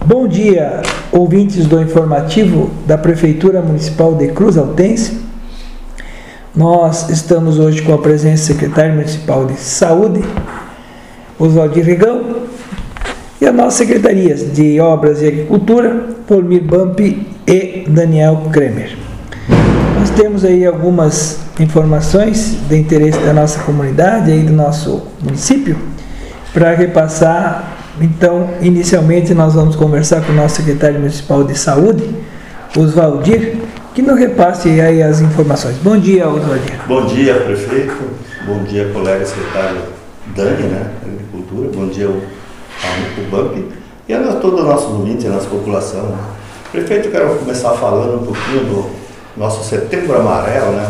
Bom dia, ouvintes do informativo da Prefeitura Municipal de Cruz Altense. Nós estamos hoje com a presença do secretário municipal de Saúde, Oswaldo Rigão, e as nossas secretarias de Obras e Agricultura, Volmir Bampi e Daniel Kremer. Nós temos aí algumas informações de interesse da nossa comunidade, aí do nosso município, para repassar. Então, inicialmente, nós vamos conversar com o nosso secretário municipal de Saúde, Oswaldir, que nos repasse aí as informações. Bom dia, Oswaldir. Bom dia, prefeito. Bom dia, colega secretário Dani, né, Agricultura. Bom dia ao Bampi e a todos os nossos ouvintes, a nossa população. Prefeito, eu quero começar falando um pouquinho do nosso Setembro Amarelo, né,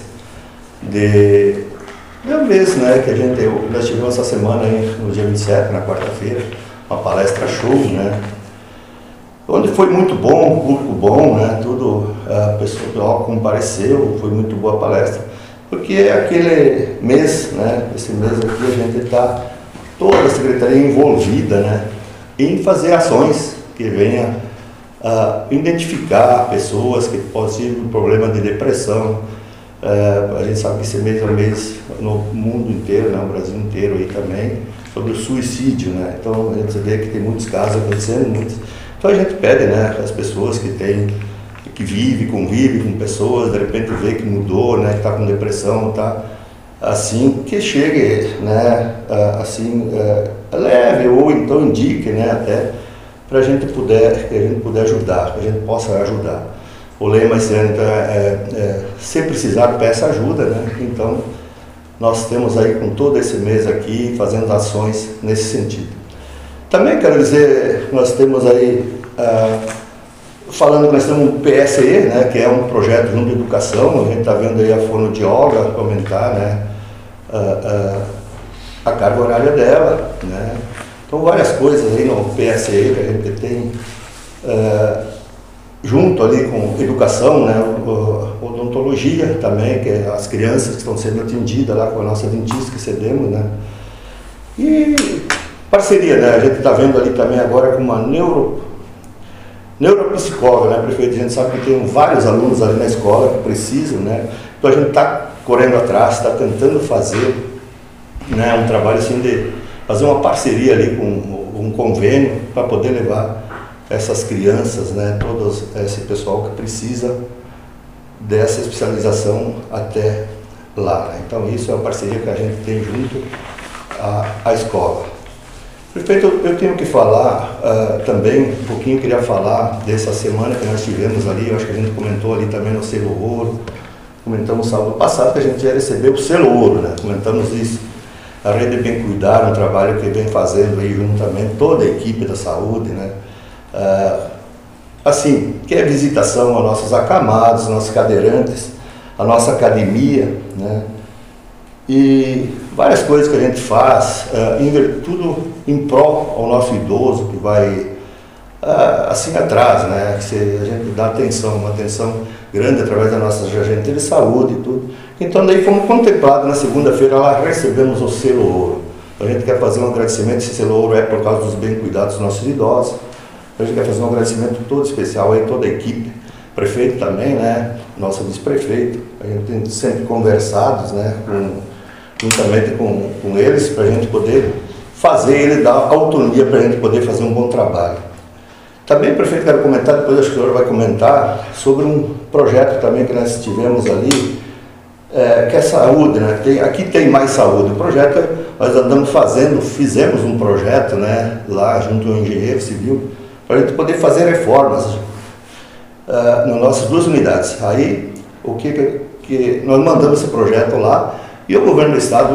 né, que nós tivemos essa semana, no dia 27, na quarta-feira, uma palestra show, né, onde foi muito bom, público bom, né, tudo, a pessoa compareceu, foi muito boa a palestra, porque é aquele mês, né, esse mês aqui a gente está, toda a secretaria envolvida, né, em fazer ações que venham a identificar pessoas que possam ter problema de depressão. A gente sabe que esse mês é um mês no mundo inteiro, né, no Brasil inteiro aí também, sobre o suicídio, né? Então a gente vê que tem muitos casos acontecendo, então a gente pede, né, as pessoas que convivem com pessoas, de repente vê que mudou, né, que está com depressão, tá assim, que chegue, né, assim, leve ou então indique, né, até para que a gente puder ajudar, que a gente possa ajudar. O lema esse ano se precisar, peça ajuda, né? Então, nós temos aí com todo esse mês aqui, fazendo ações nesse sentido. Também quero dizer, nós temos aí, falando que nós temos um PSE, né? Que é um projeto junto de educação, a gente está vendo aí a fonoaudióloga aumentar, né? A carga horária dela, né? Então, várias coisas aí no PSE que a gente tem, junto ali com educação, né, odontologia também, que é as crianças que estão sendo atendidas lá com a nossa dentista que cedemos, né, e parceria, né, a gente está vendo ali também agora com uma neuropsicóloga, né, prefeito, a gente sabe que tem vários alunos ali na escola que precisam, né, então a gente está correndo atrás, está tentando fazer, né, um trabalho assim de fazer uma parceria ali com um convênio para poder levar essas crianças, né, todo esse pessoal que precisa dessa especialização até lá, né? Então isso é uma parceria que a gente tem junto à escola. Prefeito, eu tenho que falar também, um pouquinho, queria falar dessa semana que nós tivemos ali, eu acho que a gente comentou ali também no Selo Ouro, comentamos sábado passado que a gente ia receber o Selo Ouro, né, comentamos isso. A Rede Bem Cuidar, um trabalho que vem fazendo aí juntamente toda a equipe da saúde, né, assim, que é visitação aos nossos acamados, aos nossos cadeirantes, a nossa academia, né? E várias coisas que a gente faz, tudo em prol ao nosso idoso que vai assim atrás, né? Que a gente dá atenção, uma atenção grande através da nossa agente de saúde e tudo. Então daí fomos contemplados na segunda-feira, lá recebemos o Selo Ouro. A gente quer fazer um agradecimento, esse Selo Ouro é por causa dos bem cuidados dos nossos idosos. A gente quer fazer um agradecimento todo especial aí, toda a equipe, prefeito também, né, nosso vice-prefeito, a gente tem sempre conversados, né, juntamente com eles, para a gente poder fazer, ele dar autonomia para a gente poder fazer um bom trabalho. Também, prefeito, quero comentar, depois acho que o senhor vai comentar, sobre um projeto também que nós tivemos ali, que é saúde, né, aqui tem mais saúde. O projeto, nós andamos fizemos um projeto, né, lá junto ao engenheiro civil, para a gente poder fazer reformas nas nossas duas unidades. Aí, o que nós mandamos esse projeto lá e o governo do estado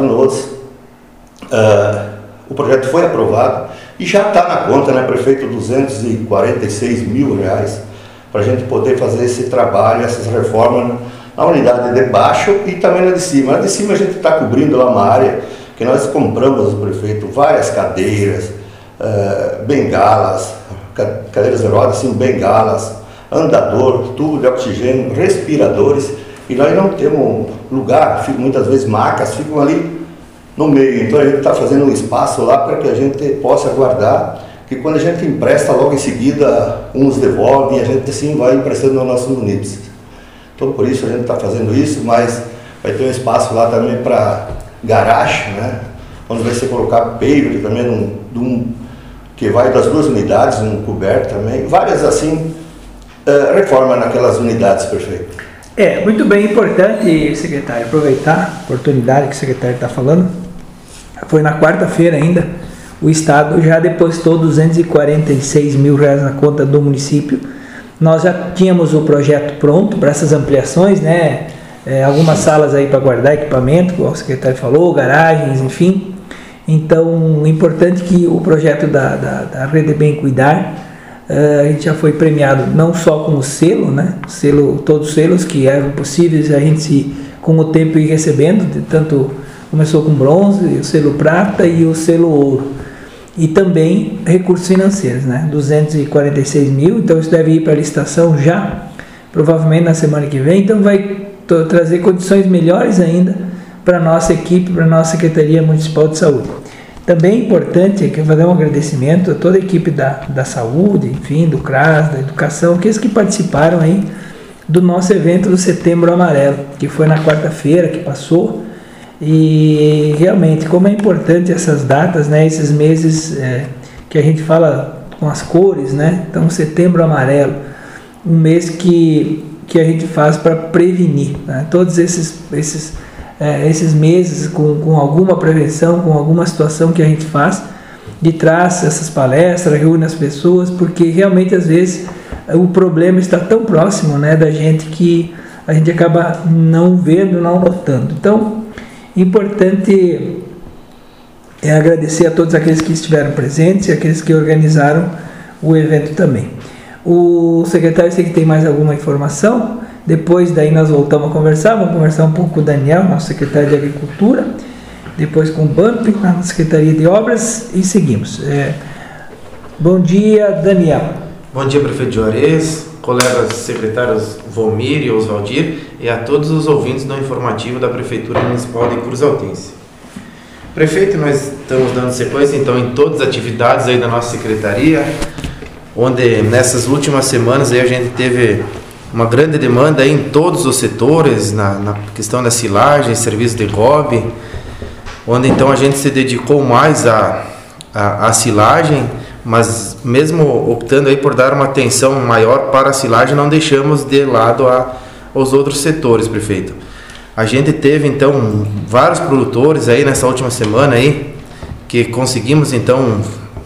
o projeto foi aprovado e já está na conta, né, prefeito, R$246 mil para a gente poder fazer esse trabalho, essas reformas na unidade de baixo e também na de cima. Na de cima a gente está cobrindo lá uma área que nós compramos, prefeito, várias cadeiras, bengalas, cadeiras de rodas, assim, bengalas, andador, tubo de oxigênio, respiradores, e nós não temos lugar, muitas vezes macas ficam ali no meio, então a gente está fazendo um espaço lá para que a gente possa guardar, que que quando a gente empresta, logo em seguida uns devolvem e a gente assim vai emprestando aos nossos munícipes. Então por isso a gente está fazendo isso, mas vai ter um espaço lá também para garagem, né? Onde vai ser colocado paver também, que vai das 2 unidades, um coberto também, várias assim, reforma naquelas unidades, prefeito. Muito bem, importante, secretário, aproveitar a oportunidade que o secretário está falando. Foi na quarta-feira ainda, o Estado já depositou R$246 mil na conta do município. Nós já tínhamos o projeto pronto para essas ampliações, né? Algumas salas aí para guardar equipamento, como o secretário falou, garagens, enfim. Então, é importante que o projeto da Rede Bem Cuidar, a gente já foi premiado não só com o selo, né? Todos os selos que eram possíveis a gente, com o tempo, ir recebendo, tanto começou com bronze, o selo prata e o selo ouro. E também recursos financeiros, né? 246 mil, então isso deve ir para a licitação já, provavelmente na semana que vem, então vai trazer condições melhores ainda para a nossa equipe, para a nossa Secretaria Municipal de Saúde. Também é importante que eu vou dar um agradecimento a toda a equipe da saúde, enfim, do CRAS, da educação, aqueles que participaram aí do nosso evento do Setembro Amarelo, que foi na quarta-feira que passou. E realmente, como é importante essas datas, né, esses meses que a gente fala com as cores, né? Então, Setembro Amarelo, um mês que a gente faz para prevenir, né? Todos esses meses com alguma prevenção, com alguma situação que a gente faz, de traz essas palestras, reúne as pessoas, porque realmente às vezes o problema está tão próximo, né, da gente que a gente acaba não vendo, não notando. Então, importante é agradecer a todos aqueles que estiveram presentes e aqueles que organizaram o evento também. O secretário, sei que tem mais alguma informação, depois daí nós voltamos a conversar, vamos conversar um pouco com o Daniel, nosso secretário de Agricultura, depois com o BAMP, na Secretaria de Obras, e seguimos. Bom dia, Daniel. Bom dia, prefeito Juarez, colegas secretários Volmir e Oswaldir, e a todos os ouvintes do informativo da Prefeitura Municipal de Cruz Altense. Prefeito, nós estamos dando sequência então em todas as atividades aí da nossa secretaria, onde nessas últimas semanas aí a gente teve uma grande demanda aí em todos os setores, na questão da silagem, serviço de GOB, onde então a gente se dedicou mais à silagem, mas mesmo optando aí por dar uma atenção maior para a silagem, não deixamos de lado os outros setores, prefeito. A gente teve então vários produtores aí nessa última semana aí, que conseguimos então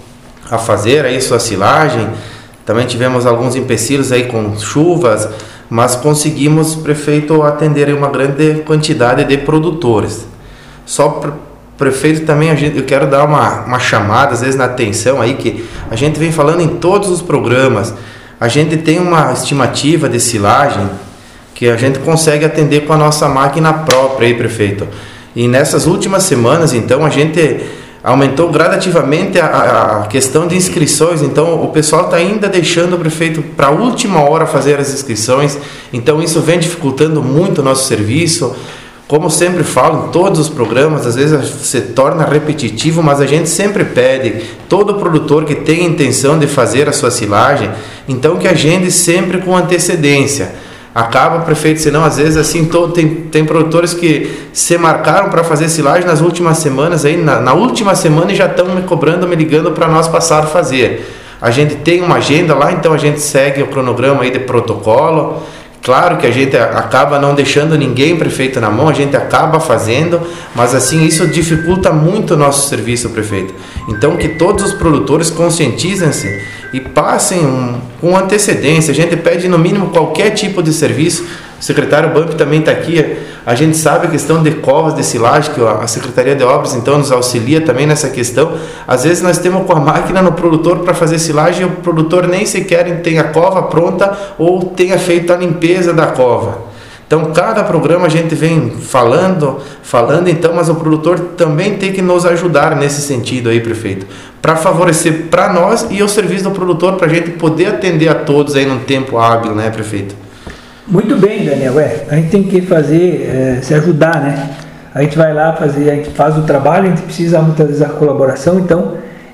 a fazer aí sua silagem. Também tivemos alguns empecilhos aí com chuvas, mas conseguimos, prefeito, atender uma grande quantidade de produtores. Só prefeito também, eu quero dar uma chamada, às vezes na atenção aí, que a gente vem falando em todos os programas. A gente tem uma estimativa de silagem que a gente consegue atender com a nossa máquina própria aí, prefeito. E nessas últimas semanas, então, a gente aumentou gradativamente a questão de inscrições, então o pessoal está ainda deixando o prefeito para a última hora fazer as inscrições, então isso vem dificultando muito o nosso serviço. Como sempre falo em todos os programas, às vezes se torna repetitivo, mas a gente sempre pede, todo produtor que tem intenção de fazer a sua silagem, então que agende sempre com antecedência. Acaba, prefeito, senão às vezes assim, tem produtores que se marcaram para fazer silagem nas últimas semanas, aí, na última semana, e já estão me cobrando, me ligando para nós passar a fazer. A gente tem uma agenda lá, então a gente segue o cronograma aí de protocolo. Claro que a gente acaba não deixando ninguém, prefeito, na mão, a gente acaba fazendo, mas assim, isso dificulta muito o nosso serviço, prefeito. Então, que todos os produtores conscientizem-se e passem com antecedência. A gente pede, no mínimo, qualquer tipo de serviço. O secretário Bump também está aqui. A gente sabe a questão de covas de silagem, que a Secretaria de Obras, então, nos auxilia também nessa questão. Às vezes, nós temos com a máquina no produtor para fazer silagem e o produtor nem sequer tem a cova pronta ou tenha feito a limpeza da cova. Então, cada programa a gente vem falando, então, mas o produtor também tem que nos ajudar nesse sentido aí, prefeito, para favorecer para nós e o serviço do produtor, para a gente poder atender a todos aí num tempo hábil, né, prefeito? Muito bem, Daniel. A gente tem que fazer, se ajudar, né? A gente vai lá fazer, a gente faz o trabalho, a gente precisa muitas vezes da colaboração, então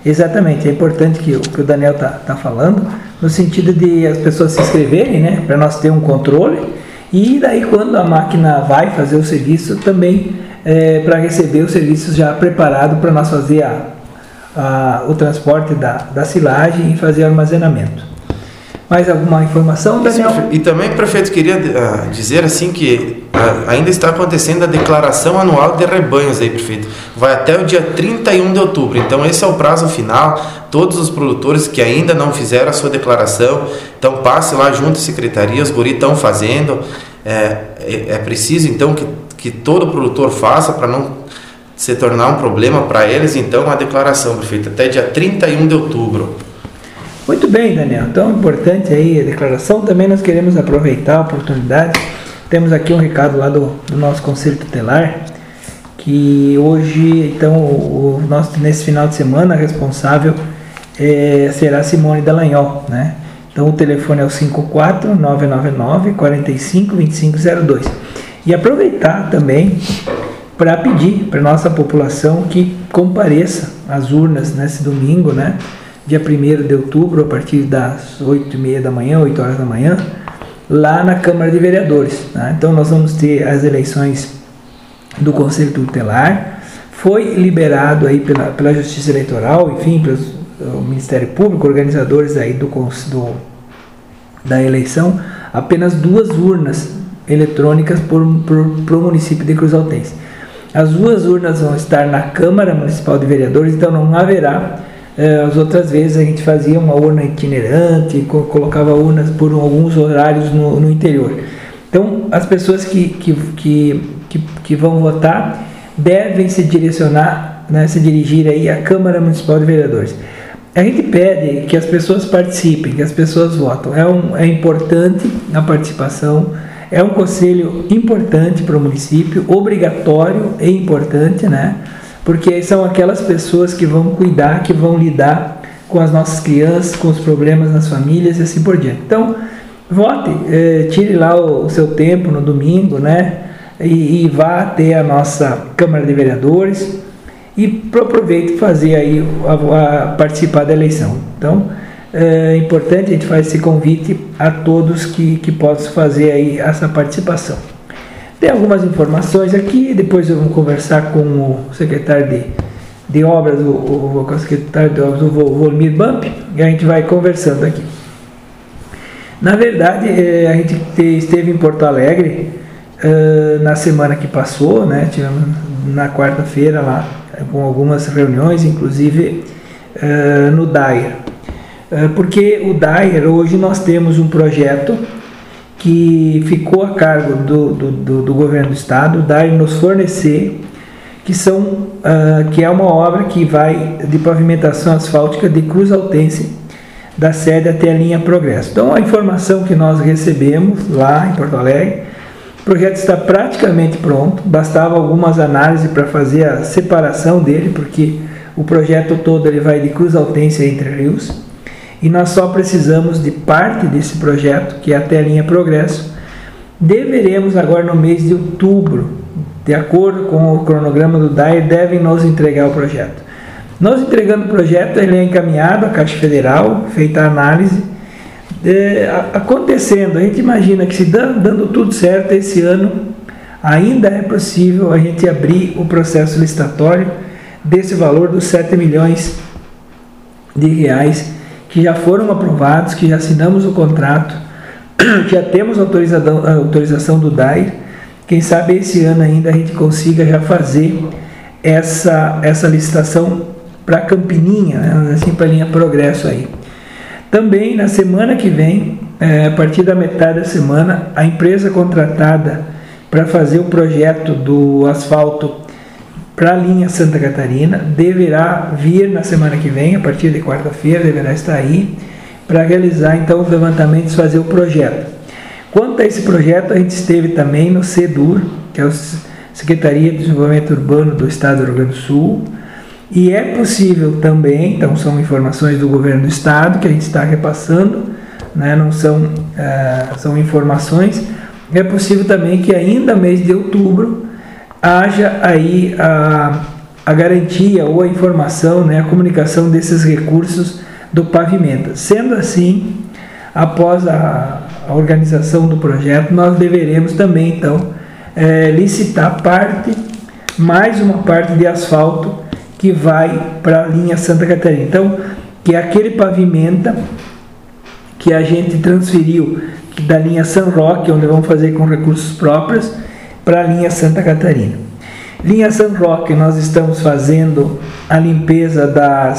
Exatamente, é importante que o Daniel está falando, no sentido de as pessoas se inscreverem, né, para nós ter um controle, e daí quando a máquina vai fazer o serviço também, para receber o serviço já preparado para nós fazer o transporte da silagem e fazer o armazenamento. Mais alguma informação, Daniel? E também, prefeito, queria dizer assim que ainda está acontecendo a declaração anual de rebanhos aí, prefeito. Vai até o dia 31 de outubro, então esse é o prazo final. Todos os produtores que ainda não fizeram a sua declaração, então passe lá junto à secretaria, os guris estão fazendo. É preciso então que todo produtor faça para não se tornar um problema para eles, então a declaração, prefeito, até dia 31 de outubro. Muito bem, Daniel. Então, importante aí a declaração. Também nós queremos aproveitar a oportunidade. Temos aqui um recado lá do nosso Conselho Tutelar, que hoje, então, nesse final de semana, a responsável será Simone Dallagnol, né? Então, o telefone é o 54-999-45-2502. E aproveitar também para pedir para a nossa população que compareça às urnas nesse domingo, né? Dia 1º de outubro, a partir das 8h30 da manhã, 8 horas da manhã, lá na Câmara de Vereadores. Né? Então nós vamos ter as eleições do Conselho Tutelar. Foi liberado aí pela Justiça Eleitoral, enfim, pelo Ministério Público, organizadores aí da eleição, apenas 2 urnas eletrônicas para o município de Cruz Altense. As 2 urnas vão estar na Câmara Municipal de Vereadores, então não haverá. As outras vezes a gente fazia uma urna itinerante, colocava urnas por alguns horários no interior. Então, as pessoas que vão votar devem se direcionar, né, se dirigir aí à Câmara Municipal de Vereadores. A gente pede que as pessoas participem, que as pessoas votem. É importante a participação, é um conselho importante para o município, obrigatório e importante, né? Porque são aquelas pessoas que vão cuidar, que vão lidar com as nossas crianças, com os problemas nas famílias e assim por diante. Então, vote, tire lá o seu tempo no domingo, né? E vá até a nossa Câmara de Vereadores e aproveite fazer aí participar da eleição. Então, é importante, a gente faz esse convite a todos que possam fazer aí essa participação. Tem algumas informações aqui, depois eu vou conversar com o secretário de obras, o secretário de obras, o Volmir Bump, e a gente vai conversando aqui. Na verdade, a gente esteve em Porto Alegre na semana que passou, né? Tivemos na quarta-feira lá, com algumas reuniões, inclusive no DAIR. Porque o DAIR, hoje nós temos um projeto que ficou a cargo do governo do estado, dar e nos fornecer, que é uma obra que vai de pavimentação asfáltica de Cruz Altense, da sede até a linha Progresso. Então, a informação que nós recebemos lá em Porto Alegre, o projeto está praticamente pronto, bastava algumas análises para fazer a separação dele, porque o projeto todo ele vai de Cruz Altense a Entre Rios, e nós só precisamos de parte desse projeto, que é até a linha Progresso. Deveremos agora no mês de outubro, de acordo com o cronograma do DAIR, devem nos entregar o projeto. Nós entregando o projeto, ele é encaminhado à Caixa Federal, feita a análise. Acontecendo, a gente imagina que se dando tudo certo esse ano, ainda é possível a gente abrir o processo licitatório desse valor dos 7 milhões de reais que já foram aprovados, que já assinamos o contrato, já temos a autorização do DAIR. Quem sabe esse ano ainda a gente consiga já fazer essa licitação para Campininha, né? Assim, para a linha Progresso aí. Também na semana que vem, a partir da metade da semana, a empresa contratada para fazer o projeto do asfalto para a linha Santa Catarina deverá vir na semana que vem, a partir de quarta-feira, deverá estar aí para realizar então os levantamentos, fazer o projeto. Quanto a esse projeto, a gente esteve também no SEDUR, que é a Secretaria de Desenvolvimento Urbano do Estado do Rio Grande do Sul, e é possível também, então são informações do governo do Estado que a gente está repassando, né, não são, são informações, é possível também que ainda mês de outubro haja aí a garantia ou a informação, né, a comunicação desses recursos do pavimento. Sendo assim, após a organização do projeto, nós deveremos também, então, licitar mais uma parte de asfalto que vai para a linha Santa Catarina. Então, que é aquele pavimento que a gente transferiu da linha São Roque, onde vamos fazer com recursos próprios, para a linha Santa Catarina. Linha São Roque, nós estamos fazendo a limpeza da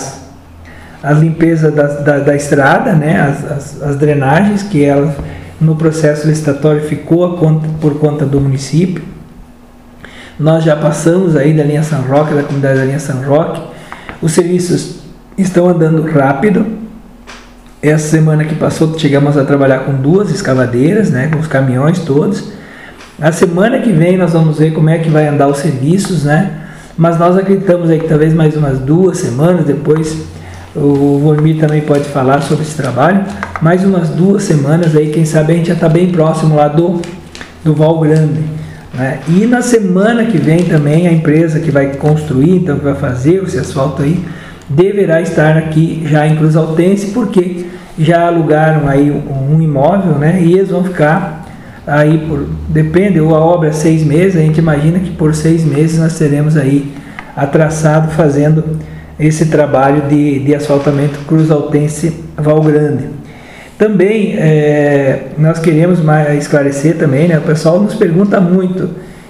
estrada, né? as drenagens, que ela, no processo licitatório ficou por conta do município. Nós já passamos aí da linha São Roque, da comunidade da linha São Roque. Os serviços estão andando rápido. Essa semana que passou, chegamos a trabalhar com 2 escavadeiras, né? Com os caminhões todos. A semana que vem nós vamos ver como é que vai andar os serviços, né? Mas nós acreditamos aí que talvez mais umas 2 semanas depois, o Volmir também pode falar sobre esse trabalho, mais umas 2 semanas aí, quem sabe a gente já está bem próximo lá do Val Grande, né? E na semana que vem também a empresa que vai construir, então que vai fazer esse asfalto aí, deverá estar aqui já em Cruz Altense, porque já alugaram aí um imóvel, né? E eles vão ficar aí depende, ou a obra é 6 meses, a gente imagina que por 6 meses nós teremos aí a traçado fazendo esse trabalho de asfaltamento Cruz Altense Val Grande. Também nós queremos esclarecer também, né? O pessoal nos pergunta muito,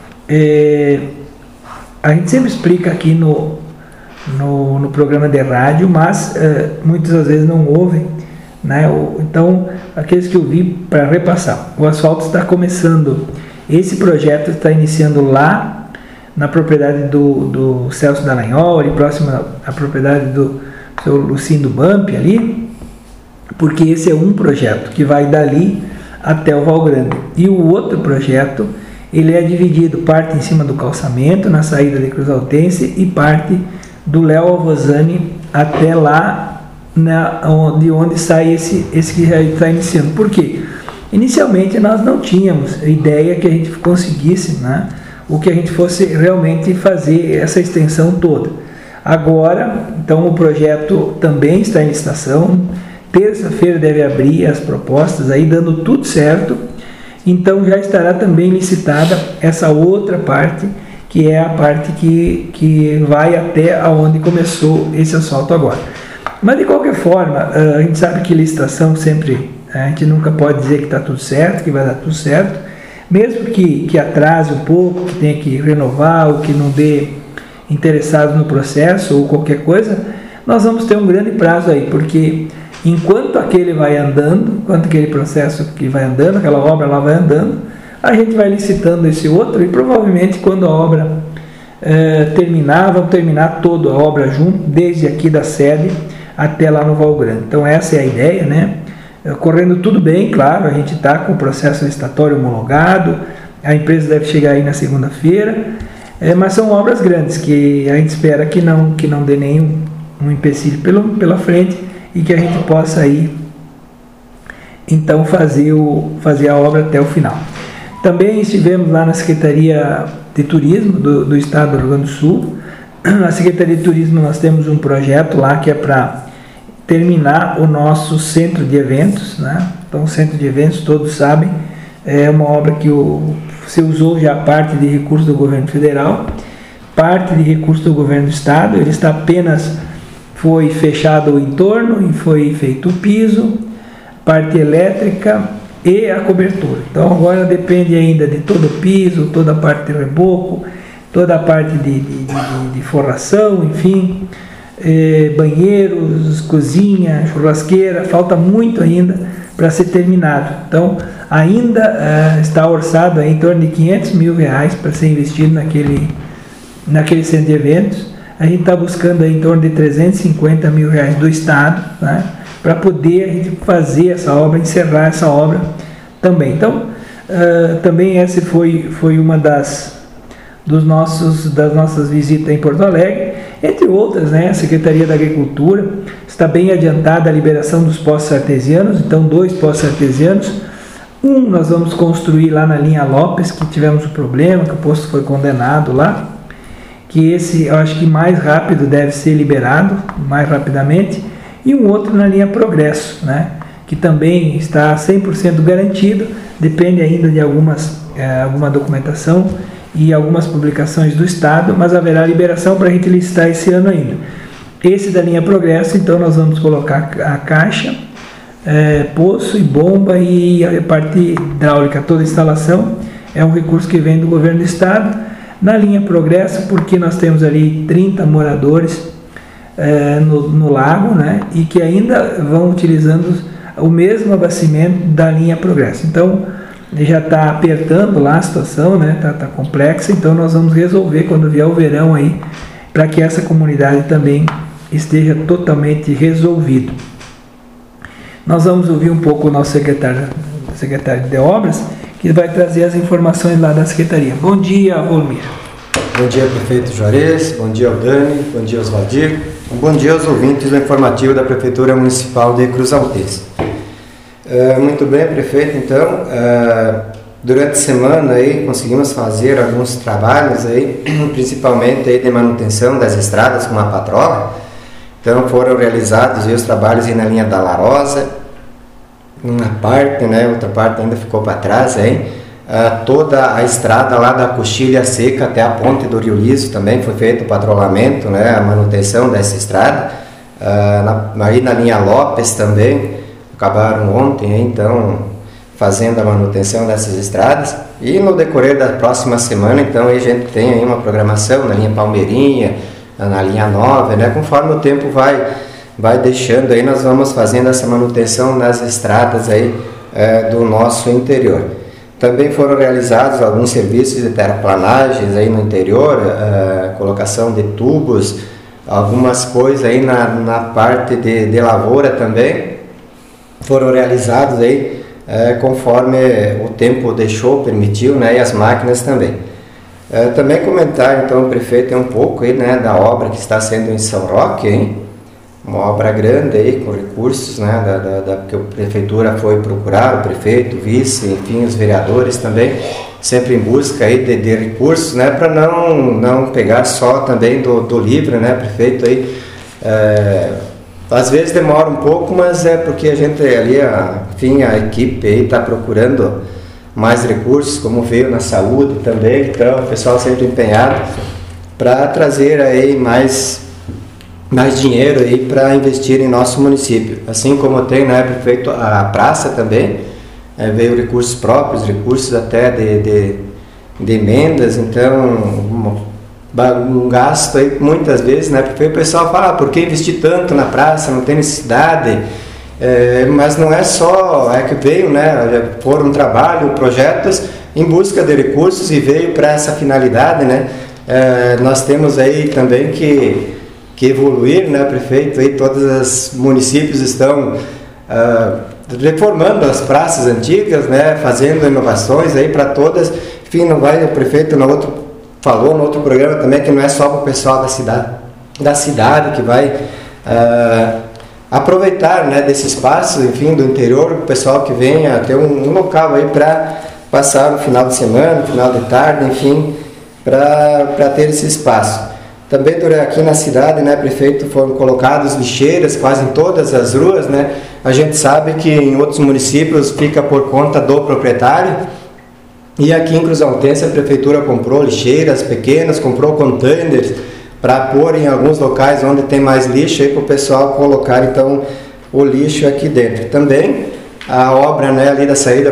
a gente sempre explica aqui no programa de rádio, mas muitas das vezes não ouvem, né? Então, aqueles que eu vi, para repassar, o asfalto está começando, esse projeto está iniciando lá na propriedade do Celso Dallagnol, ali próximo à propriedade do seu Lucindo Bump ali, porque esse é um projeto que vai dali até o Val Grande. E o outro projeto, ele é dividido, parte em cima do calçamento, na saída de Cruz Altense, e parte do Léo Alvozani até lá, de onde sai esse que já está iniciando. Por quê? Inicialmente nós não tínhamos a ideia que a gente conseguisse, né, o que a gente fosse realmente fazer essa extensão toda. Agora, então o projeto também está em licitação, terça-feira deve abrir as propostas, aí dando tudo certo, então já estará também licitada essa outra parte, que é a parte que vai até aonde começou esse asfalto agora. Mas de qualquer forma, a gente sabe que licitação sempre, a gente nunca pode dizer que está tudo certo, que vai dar tudo certo, mesmo que atrase um pouco, que tenha que renovar, ou que não dê interessado no processo, ou qualquer coisa, nós vamos ter um grande prazo aí, porque enquanto aquele vai andando, enquanto aquele processo que vai andando, aquela obra lá vai andando, a gente vai licitando esse outro, e provavelmente quando a obra terminar, vamos terminar toda a obra junto, desde aqui da sede até lá no Val Grande. Então essa é a ideia, né? Correndo tudo bem, claro, a gente está com o processo licitatório homologado, a empresa deve chegar aí na segunda-feira, mas são obras grandes que a gente espera que não dê nenhum empecilho pela frente, e que a gente possa aí então fazer a obra até o final. Também estivemos lá na Secretaria de Turismo do Estado do Rio Grande do Sul. Na Secretaria de Turismo nós temos um projeto lá que é para terminar o nosso centro de eventos, né? Então o centro de eventos, todos sabem, é uma obra que você usou já parte de recurso do governo federal, parte de recurso do governo do estado, ele está apenas, foi fechado o entorno e foi feito o piso, parte elétrica e a cobertura. Então agora depende ainda de todo o piso, toda a parte de reboco, toda a parte de forração, enfim, banheiros, cozinha, churrasqueira, falta muito ainda para ser terminado. Então ainda está orçado em torno de R$500 mil para ser investido naquele centro de eventos. A gente está buscando aí em torno de R$350 mil do estado, né, para poder a gente fazer essa obra, encerrar essa obra também. Então também essa foi uma das nossas visitas em Porto Alegre, entre outras, né? A Secretaria da Agricultura está bem adiantada a liberação dos poços artesianos, então 2 poços artesianos, nós vamos construir lá na linha Lopes, que tivemos um problema, que o poço foi condenado lá, que esse eu acho que mais rápido deve ser liberado, mais rapidamente, e um outro na linha Progresso, né? Que também está 100% garantido, depende ainda de alguma documentação e algumas publicações do Estado, mas haverá liberação para a gente licitar esse ano ainda. Esse da linha Progresso, então nós vamos colocar a caixa, poço e bomba e a parte hidráulica, toda a instalação, é um recurso que vem do governo do Estado. Na linha Progresso, porque nós temos ali 30 moradores no lago, né, e que ainda vão utilizando o mesmo abastecimento da linha Progresso. Então, já está apertando lá a situação, né? Tá complexa, então nós vamos resolver quando vier o verão aí, para que essa comunidade também esteja totalmente resolvido. Nós vamos ouvir um pouco o nosso secretário de Obras, que vai trazer as informações lá da Secretaria. Bom dia, Volmir. Bom dia, prefeito Juarez, bom dia ao Dani, bom dia Oswaldir, bom dia aos ouvintes do informativo da Prefeitura Municipal de Cruzaltense. Muito bem, prefeito, então, durante a semana aí conseguimos fazer alguns trabalhos aí, principalmente aí de manutenção das estradas com a patrola. Então foram realizados aí os trabalhos aí na linha da Larosa, uma parte, né, outra parte ainda ficou para trás aí. Toda a estrada lá da Coxilha Seca até a ponte do Rio Liso também foi feito o patrulhamento, né, a manutenção dessa estrada. Aí na linha Lopes também acabaram ontem, então, fazendo a manutenção dessas estradas. E no decorrer da próxima semana, então, a gente tem aí uma programação na linha Palmeirinha, na linha 9, né, conforme o tempo vai deixando, aí nós vamos fazendo essa manutenção nas estradas aí do nosso interior. Também foram realizados alguns serviços de terraplanagens aí no interior, colocação de tubos, algumas coisas aí na parte de lavoura também foram realizados aí conforme o tempo deixou, permitiu, né, e as máquinas também. Também comentar então, o prefeito, um pouco aí, né, da obra que está sendo em São Roque, hein? Uma obra grande aí, com recursos, né, que a prefeitura foi procurar, o prefeito, o vice, enfim, os vereadores também, sempre em busca aí de recursos, né, para não pegar só também do livre, né, prefeito aí. Às vezes demora um pouco, mas é porque a gente ali, enfim, a equipe aí está procurando mais recursos, como veio na saúde também, então o pessoal sempre empenhado para trazer aí mais dinheiro aí para investir em nosso município. Assim como tem, né, prefeito, a praça também, veio recursos próprios, recursos até de emendas, então um gasto aí muitas vezes, né, prefeito, o pessoal fala, por que investir tanto na praça, não tem necessidade, mas não é só, que veio, né, foram trabalho, projetos em busca de recursos e veio para essa finalidade, né. Nós temos aí também que evoluir, né, prefeito, aí todos os municípios estão reformando as praças antigas, né, fazendo inovações aí para todas, enfim, não vai, o prefeito falou no outro programa também que não é só para o pessoal da cidade que vai aproveitar, né, desse espaço, enfim, do interior, o pessoal que venha ter um local aí para passar no final de semana, no final de tarde, enfim, para ter esse espaço. Também aqui na cidade, né, prefeito, foram colocadas lixeiras quase em todas as ruas, né. A gente sabe que em outros municípios fica por conta do proprietário, e aqui em Cruzaltense a prefeitura comprou lixeiras pequenas, comprou containers para pôr em alguns locais onde tem mais lixo aí para o pessoal colocar então o lixo aqui dentro. Também a obra, né, ali da saída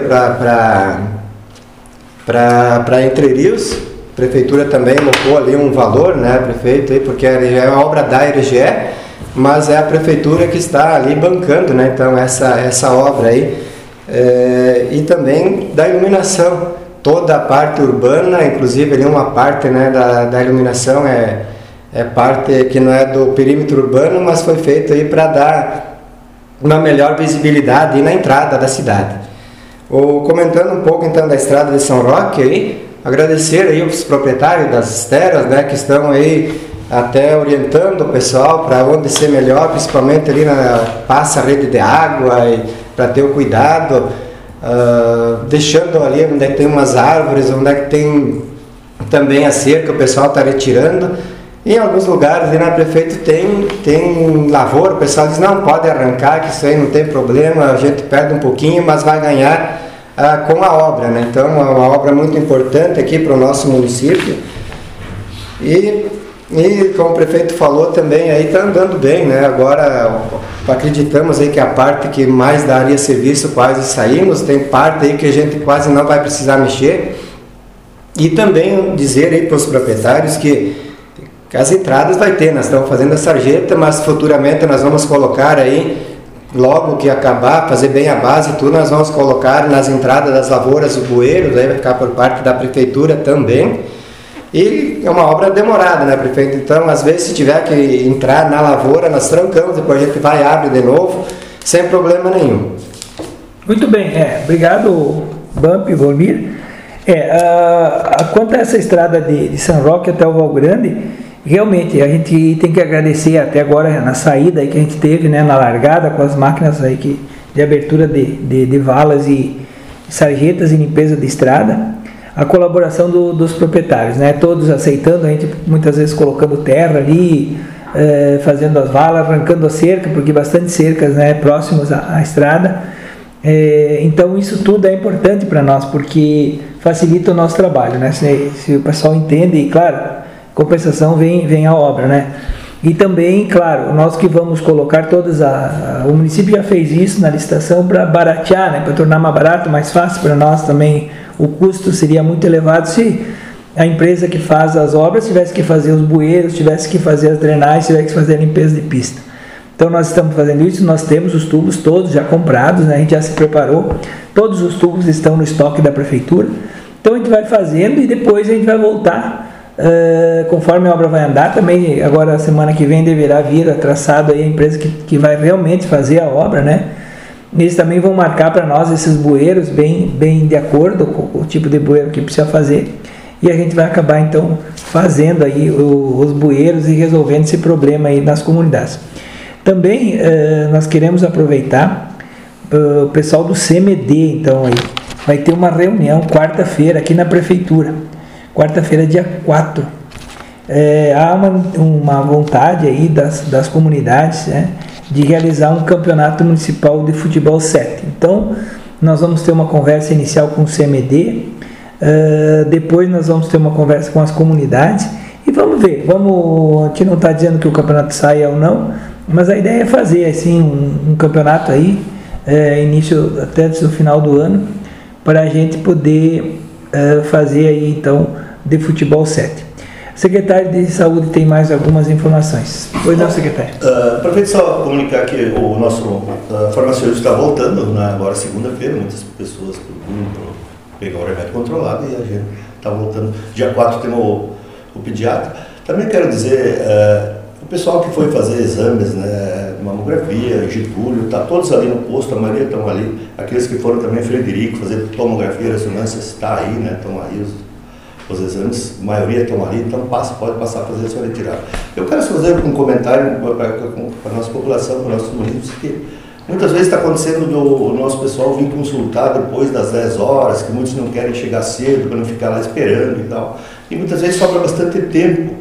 para Entre Rios, a prefeitura também alocou ali um valor, né, prefeito, aí, porque é uma obra da RGE, mas é a prefeitura que está ali bancando, né, então essa obra aí, e também da iluminação, toda a parte urbana, inclusive ali uma parte, né, da iluminação é parte que não é do perímetro urbano, mas foi feito aí para dar uma melhor visibilidade aí na entrada da cidade. Comentando um pouco então da estrada de São Roque aí, agradecer aí os proprietários das terras, né, que estão aí até orientando o pessoal para onde ser melhor, principalmente ali passa a rede de água e para ter o cuidado, deixando ali onde é que tem umas árvores, onde é que tem também a cerca, o pessoal está retirando, Em alguns lugares, né, prefeito, tem lavoura, o pessoal diz, não, pode arrancar, que isso aí não tem problema, a gente perde um pouquinho, mas vai ganhar com a obra, né? Então, é uma obra muito importante aqui para o nosso município. E como o prefeito falou também, aí está andando bem, né? Agora, acreditamos aí que a parte que mais daria serviço quase saímos, tem parte aí que a gente quase não vai precisar mexer. E também dizer aí para os proprietários que as entradas vai ter, nós estamos fazendo a sarjeta, mas futuramente nós vamos colocar aí, logo que acabar, fazer bem a base e tudo, nós vamos colocar nas entradas das lavouras o bueiro, daí vai ficar por parte da prefeitura também. E é uma obra demorada, né, prefeito? Então, às vezes, se tiver que entrar na lavoura, nós trancamos, depois a gente vai e abre de novo, sem problema nenhum. Muito bem, obrigado, Bump e Volmir. Quanto a essa estrada de São Roque até o Val Grande, realmente a gente tem que agradecer até agora na saída aí que a gente teve, né, na largada com as máquinas aí de abertura de valas e sarjetas e limpeza de estrada, a colaboração dos proprietários, né, todos aceitando, a gente muitas vezes colocando terra ali, fazendo as valas, arrancando a cerca, porque bastante cercas, né, próximos à estrada. Então isso tudo é importante para nós, porque facilita o nosso trabalho, né? Se o pessoal entende, e claro, compensação vem a obra, né? E também, claro, nós que vamos colocar o município já fez isso na licitação para baratear, né? Para tornar mais barato, mais fácil para nós também. O custo seria muito elevado se a empresa que faz as obras tivesse que fazer os bueiros, tivesse que fazer as drenagens, tivesse que fazer a limpeza de pista. Então nós estamos fazendo isso, nós temos os tubos todos já comprados, né? A gente já se preparou, todos os tubos estão no estoque da prefeitura. Então a gente vai fazendo e depois a gente vai voltar, conforme a obra vai andar. Também agora semana que vem deverá vir a traçado aí a empresa que vai realmente fazer a obra, né? Eles também vão marcar para nós esses bueiros bem de acordo com o tipo de bueiro que precisa fazer. E a gente vai acabar então fazendo aí os bueiros e resolvendo esse problema aí nas comunidades. Também nós queremos aproveitar o pessoal do CMD, então aí vai ter uma reunião quarta-feira aqui na prefeitura, quarta-feira dia 4. Há uma vontade aí das comunidades, né, de realizar um campeonato municipal de futebol 7. Então nós vamos ter uma conversa inicial com o CMD, depois nós vamos ter uma conversa com as comunidades e vamos ver, a gente não está dizendo que o campeonato saia ou não, mas a ideia é fazer assim um campeonato aí, início até o final do ano, para a gente poder fazer aí então de futebol 7. Secretário de Saúde tem mais algumas informações. Pois não, secretário. Prefeito, só comunicar que o nosso farmacêutico está voltando, né, agora segunda-feira, muitas pessoas procuram pegar o remédio controlado e a gente está voltando. Dia 4 temos o pediatra. Também quero dizer, o pessoal que foi fazer exames, né, mamografia, Getúlio, está todos ali no posto, a maioria estão ali. Aqueles que foram também Frederico fazer tomografia, ressonância, está aí, né, estão aí os exames, a maioria estão ali, então pode passar a fazer a sua retirada. Eu quero fazer um comentário para a nossa população, para os nossos munícipes, que muitas vezes está acontecendo o nosso pessoal vir consultar depois das 10 horas, que muitos não querem chegar cedo para não ficar lá esperando e tal. E muitas vezes sobra bastante tempo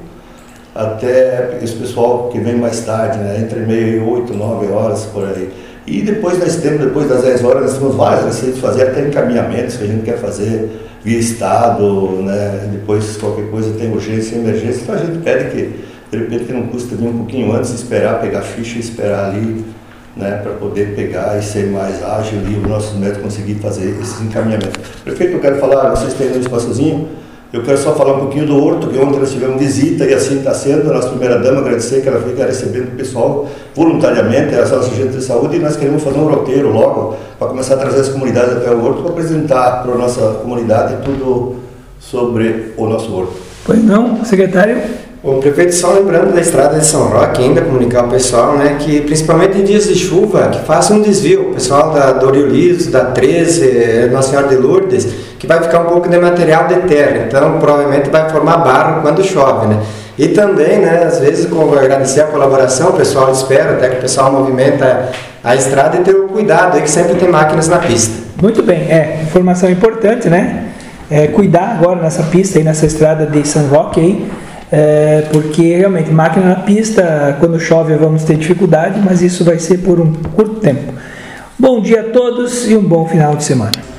até esse pessoal que vem mais tarde, né, entre meia e 8, 9 horas por aí. E depois das 10 horas, nós temos várias receitas de fazer, até encaminhamentos que a gente quer fazer via estado, né, depois qualquer coisa tem urgência e emergência, então a gente pede que, de repente, que não custa vir um pouquinho antes, esperar, pegar ficha e esperar ali, né, para poder pegar e ser mais ágil e os nossos médicos conseguir fazer esses encaminhamentos. Prefeito, eu quero falar, vocês têm um espaçozinho, eu quero só falar um pouquinho do Horto, que ontem nós tivemos visita e assim está sendo, a nossa primeira-dama, agradecer que ela fica recebendo o pessoal voluntariamente, a nossa agente de saúde, e nós queremos fazer um roteiro logo, para começar a trazer as comunidades até o Horto, para apresentar para a nossa comunidade tudo sobre o nosso Horto. Pois não, secretário? O prefeito, só lembrando da estrada de São Roque, ainda comunicar ao pessoal, né, que principalmente em dias de chuva, que faça um desvio, o pessoal da Dorioliso, da 13, Nossa Senhora de Lourdes, que vai ficar um pouco de material de terra, então provavelmente vai formar barro quando chove, né. E também, né, às vezes, agradecer a colaboração, o pessoal espera até que o pessoal movimenta a estrada e ter o cuidado aí que sempre tem máquinas na pista. Muito bem, informação importante, né, cuidar agora nessa pista aí, nessa estrada de São Roque aí. porque realmente máquina na pista, quando chove vamos ter dificuldade, mas isso vai ser por um curto tempo. Bom dia a todos e um bom final de semana.